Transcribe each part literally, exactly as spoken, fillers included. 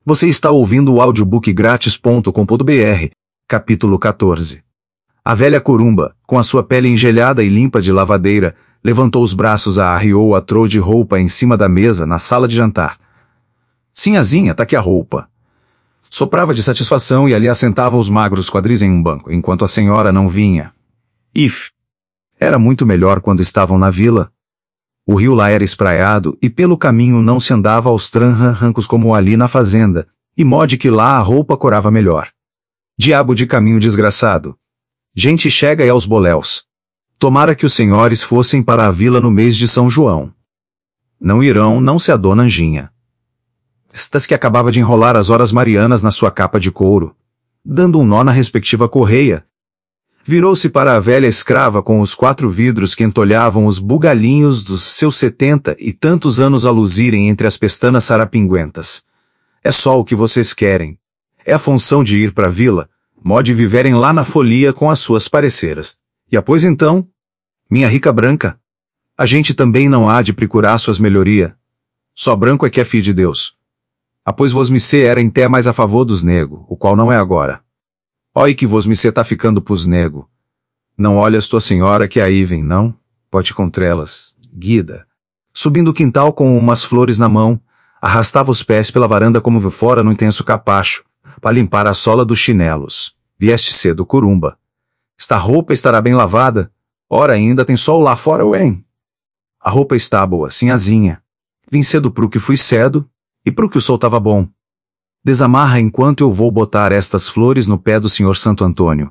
Você está ouvindo o audiobook grátis ponto com ponto br, capítulo quatorze. A velha Corumba, com a sua pele engelhada e limpa de lavadeira, levantou os braços e arriou a trou de roupa em cima da mesa na sala de jantar. Sinhazinha, tá aqui a roupa. Soprava de satisfação e ali assentava os magros quadris em um banco, enquanto a senhora não vinha. If. Era muito melhor quando estavam na vila. O rio lá era espraiado e pelo caminho não se andava aos tranrancos como ali na fazenda, e mode que lá a roupa corava melhor. Diabo de caminho desgraçado. Gente chega e aos boléus. Tomara que os senhores fossem para a vila no mês de São João. Não irão, não se a dona Anjinha. Estas que acabava de enrolar as horas marianas na sua capa de couro, dando um nó na respectiva correia. Virou-se para a velha escrava com os quatro vidros que entolhavam os bugalhinhos dos seus setenta e tantos anos a luzirem entre as pestanas sarapinguentas. É só o que vocês querem. É a função de ir para a vila, mode viverem lá na folia com as suas pareceiras. E após então, minha rica branca, a gente também não há de procurar suas melhoria. Só branco é que é filho de Deus. Após vos me ser era em té mais a favor dos nego, o qual não é agora. Oi que vos me cê tá ficando pros nego. Não olhas tua senhora que aí vem, não? Pode contrelas, guida. Subindo o quintal com umas flores na mão, arrastava os pés pela varanda como fora no intenso capacho, para limpar a sola dos chinelos. Vieste cedo, Corumba. Esta roupa estará bem lavada? Ora ainda tem sol lá fora, ué? A roupa está boa, sinhazinha. Vim cedo pro que fui cedo, e pro que o sol tava bom. Desamarra enquanto eu vou botar estas flores no pé do senhor Santo Antônio.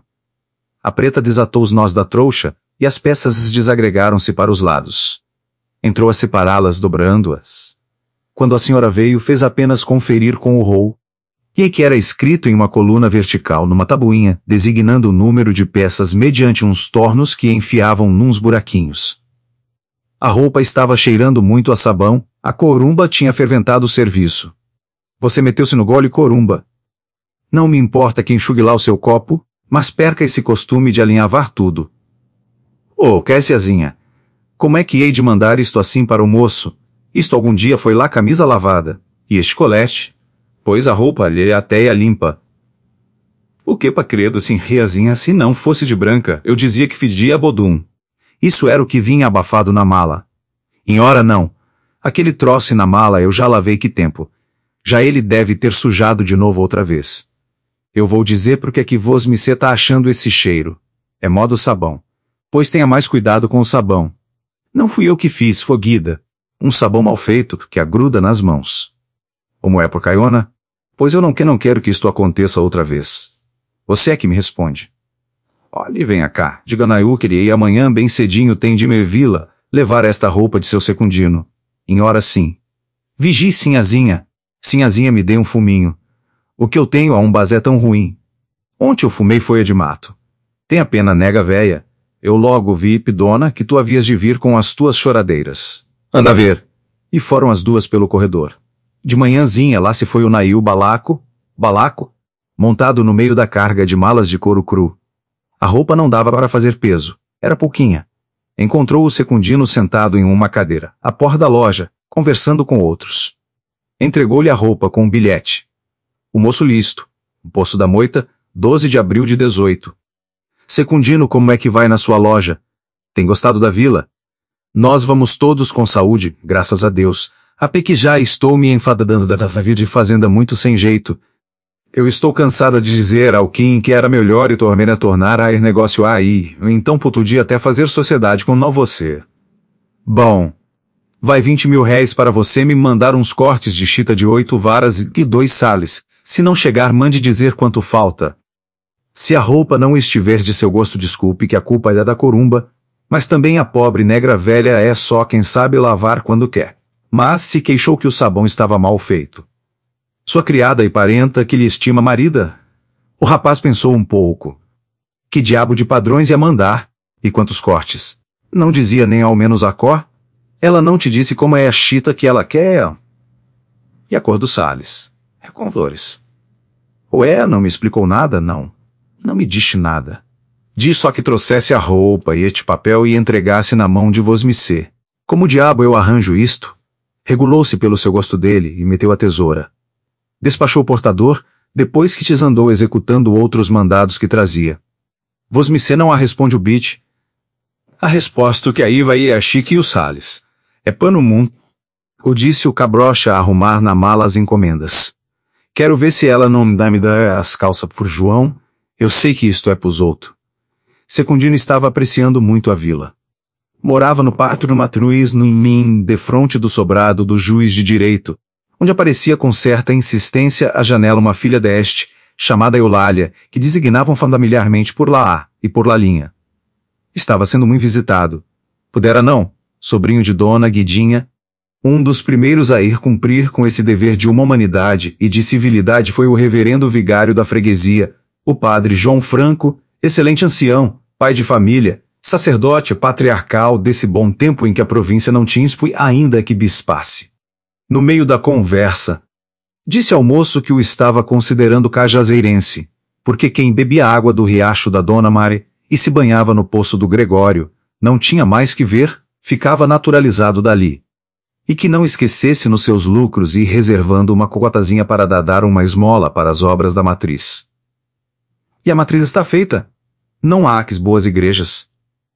A preta desatou os nós da trouxa, e as peças desagregaram-se para os lados. Entrou a separá-las dobrando-as. Quando a senhora veio, fez apenas conferir com o rol. E que era escrito em uma coluna vertical numa tabuinha, designando o número de peças mediante uns tornos que enfiavam nuns buraquinhos. A roupa estava cheirando muito a sabão, a Corumba tinha ferventado o serviço. Você meteu-se no gole, Corumba. Não me importa que enxugue lá o seu copo, mas perca esse costume de alinhavar tudo. Ô, oh, Cassiazinha, como é que hei de mandar isto assim para o moço? Isto algum dia foi lá camisa lavada, e este colete? Pois a roupa lhe até é limpa. O que pa credo, assim, reazinha, se não fosse de branca, eu dizia que fedia a bodum. Isso era o que vinha abafado na mala. Em hora não. Aquele troço na mala eu já lavei que tempo. Já ele deve ter sujado de novo outra vez. Eu vou dizer porque é que vos me cê tá achando esse cheiro. É modo sabão. Pois tenha mais cuidado com o sabão. Não fui eu que fiz, foguida. Um sabão mal feito, que agruda nas mãos. Como é, porcaiona? Pois eu não, que não quero que isto aconteça outra vez. Você é que me responde. Olhe e venha cá, diga Naiú que ele amanhã bem cedinho tem de me vila, levar esta roupa de seu secundino. Em hora sim. Vigie, sinhazinha. Sinhazinha me dê um fuminho. O que eu tenho a um bazé tão ruim. Ontem eu fumei folha de mato. Tenha pena, nega véia. Eu logo vi, pidona, que tu havias de vir com as tuas choradeiras. Anda a ver. E foram as duas pelo corredor. De manhãzinha lá se foi o Nail Balaco, Balaco, montado no meio da carga de malas de couro cru. A roupa não dava para fazer peso. Era pouquinha. Encontrou o secundino sentado em uma cadeira, à porta da loja, conversando com outros. Entregou-lhe a roupa com um bilhete. O moço listo. Poço da Moita, doze de abril de dezoito. Secundino, como é que vai na sua loja? Tem gostado da vila? Nós vamos todos com saúde, graças a Deus. Até que já estou me enfadando da vida de fazenda muito sem jeito. Eu estou cansada de dizer ao Kim que era melhor e tornar a tornar a ir negócio aí, então podia até fazer sociedade com não você. Bom. Vai vinte mil réis para você me mandar uns cortes de chita de oito varas e dois sales. Se não chegar, mande dizer quanto falta. Se a roupa não estiver de seu gosto, desculpe que a culpa é da Corumba, mas também a pobre negra velha é só quem sabe lavar quando quer. Mas se queixou que o sabão estava mal feito. Sua criada e parenta que lhe estima marida? O rapaz pensou um pouco. Que diabo de padrões ia mandar? E quantos cortes? Não dizia nem ao menos a cor? Ela não te disse como é a chita que ela quer? E a cor dos sales? É com flores. Ou é, não me explicou nada, não. Não me disse nada. Diz só que trouxesse a roupa e este papel e entregasse na mão de vosmecê. Como diabo eu arranjo isto? Regulou-se pelo seu gosto dele e meteu a tesoura. Despachou o portador, depois que te andou executando outros mandados que trazia. Vosmecê não a responde o bit. A resposta que aí vai é a Chique e o Salles. É pano mundo. O disse o cabrocha a arrumar na mala as encomendas. Quero ver se ela não me dá me dá as calças por João. Eu sei que isto é pros outros. Secundino estava apreciando muito a vila. Morava no pátio Matruiz no Mim, defronte do sobrado do juiz de direito, onde aparecia com certa insistência à janela uma filha deste, chamada Eulália, que designavam familiarmente por Laá e por Lalinha. Estava sendo muito visitado. Pudera não, sobrinho de Dona Guidinha. Um dos primeiros a ir cumprir com esse dever de uma humanidade e de civilidade foi o reverendo vigário da freguesia, o padre João Franco, excelente ancião, pai de família, sacerdote patriarcal desse bom tempo em que a província não tinha ainda que bispasse. No meio da conversa, disse ao moço que o estava considerando cajazeirense, porque quem bebia água do riacho da Dona Mari e se banhava no poço do Gregório, não tinha mais que ver, ficava naturalizado dali. E que não esquecesse nos seus lucros ir reservando uma cocotazinha para dar uma esmola para as obras da matriz. E a matriz está feita. Não há que boas igrejas.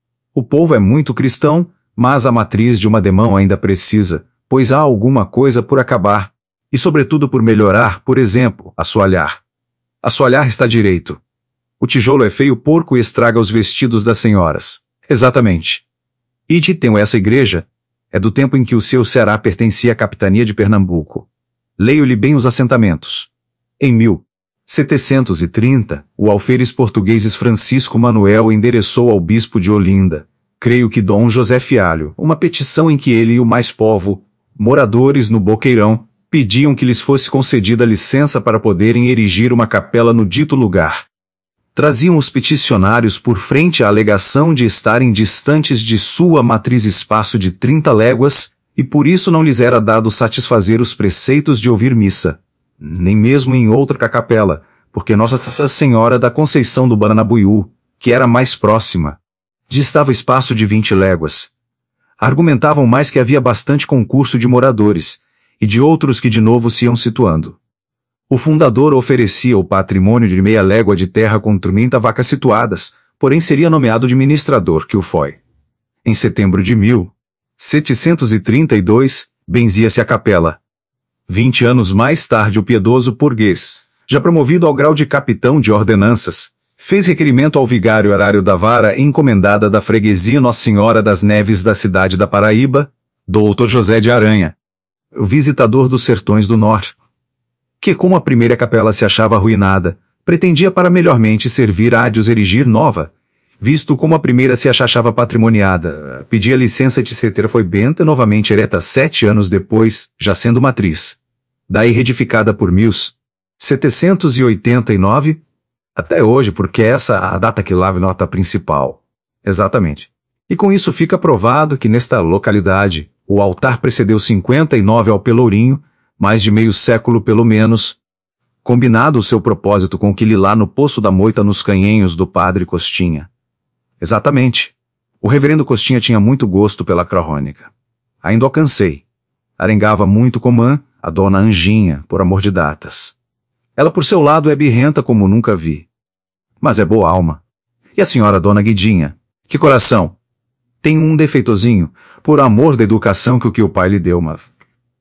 O povo é muito cristão, mas a matriz de uma demão ainda precisa, pois há alguma coisa por acabar, e sobretudo por melhorar, por exemplo, assoalhar. Assoalhar está direito. O tijolo é feio porco e estraga os vestidos das senhoras. Exatamente. E de tenho essa igreja, é do tempo em que o seu Ceará pertencia à capitania de Pernambuco. Leio-lhe bem os assentamentos. Em mil setecentos e trinta, o alferes português Francisco Manuel endereçou ao bispo de Olinda, creio que Dom José Fialho, uma petição em que ele e o mais povo, moradores no Boqueirão, pediam que lhes fosse concedida licença para poderem erigir uma capela no dito lugar. Traziam os peticionários por frente a alegação de estarem distantes de sua matriz espaço de trinta léguas, e por isso não lhes era dado satisfazer os preceitos de ouvir missa, nem mesmo em outra capela, porque Nossa Senhora da Conceição do Baranabuiú, que era mais próxima, distava espaço de vinte léguas. Argumentavam mais que havia bastante concurso de moradores, e de outros que de novo se iam situando. O fundador oferecia o patrimônio de meia légua de terra com trinta vacas situadas, porém seria nomeado administrador, que o foi. Em setembro de mil setecentos e trinta e dois, benzia-se a capela. Vinte anos mais tarde o piedoso burguês, já promovido ao grau de capitão de ordenanças, fez requerimento ao vigário horário da vara encomendada da freguesia Nossa Senhora das Neves da cidade da Paraíba, doutor José de Aranha, o visitador dos sertões do norte, que como a primeira capela se achava arruinada, pretendia para melhormente servir a de os erigir nova, visto como a primeira se achava patrimoniada, pedia licença de se ter foi benta novamente ereta sete anos depois, já sendo matriz. Daí reedificada por mil setecentos e oitenta e nove, até hoje, porque essa é a data que lá a nota principal. Exatamente. E com isso fica provado que nesta localidade, o altar precedeu cinquenta e nove ao Pelourinho, mais de meio século pelo menos, combinado o seu propósito com o que lhe lá no Poço da Moita nos canhenhos do padre Costinha. Exatamente. O reverendo Costinha tinha muito gosto pela crônica. Ainda alcancei. Arengava muito comã, a dona Anjinha, por amor de datas. Ela por seu lado é birrenta como nunca vi. Mas é boa alma. E a senhora dona Guidinha? Que coração! Tem um defeitozinho, por amor da educação que o que o pai lhe deu, mas...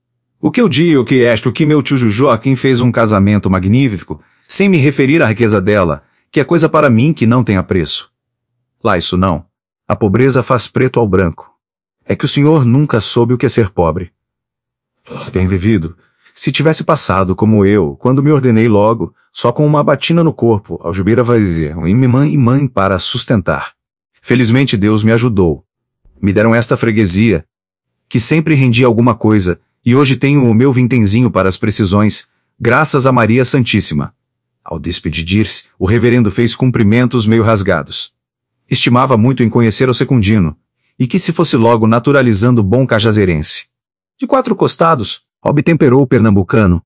O que eu digo que é que meu tio Joaquim fez um casamento magnífico, sem me referir à riqueza dela, que é coisa para mim que não tem preço. Lá isso não. A pobreza faz preto ao branco. É que o senhor nunca soube o que é ser pobre. Tem vivido. Se tivesse passado como eu, quando me ordenei logo, só com uma batina no corpo, algibeira vazia, um mãe e mãe para sustentar. Felizmente Deus me ajudou. Me deram esta freguesia, que sempre rendia alguma coisa, e hoje tenho o meu vintenzinho para as precisões, graças a Maria Santíssima. Ao despedir-se, o reverendo fez cumprimentos meio rasgados. Estimava muito em conhecer o Secundino, e que se fosse logo naturalizando bom cajazeirense. De quatro costados, obtemperou o pernambucano,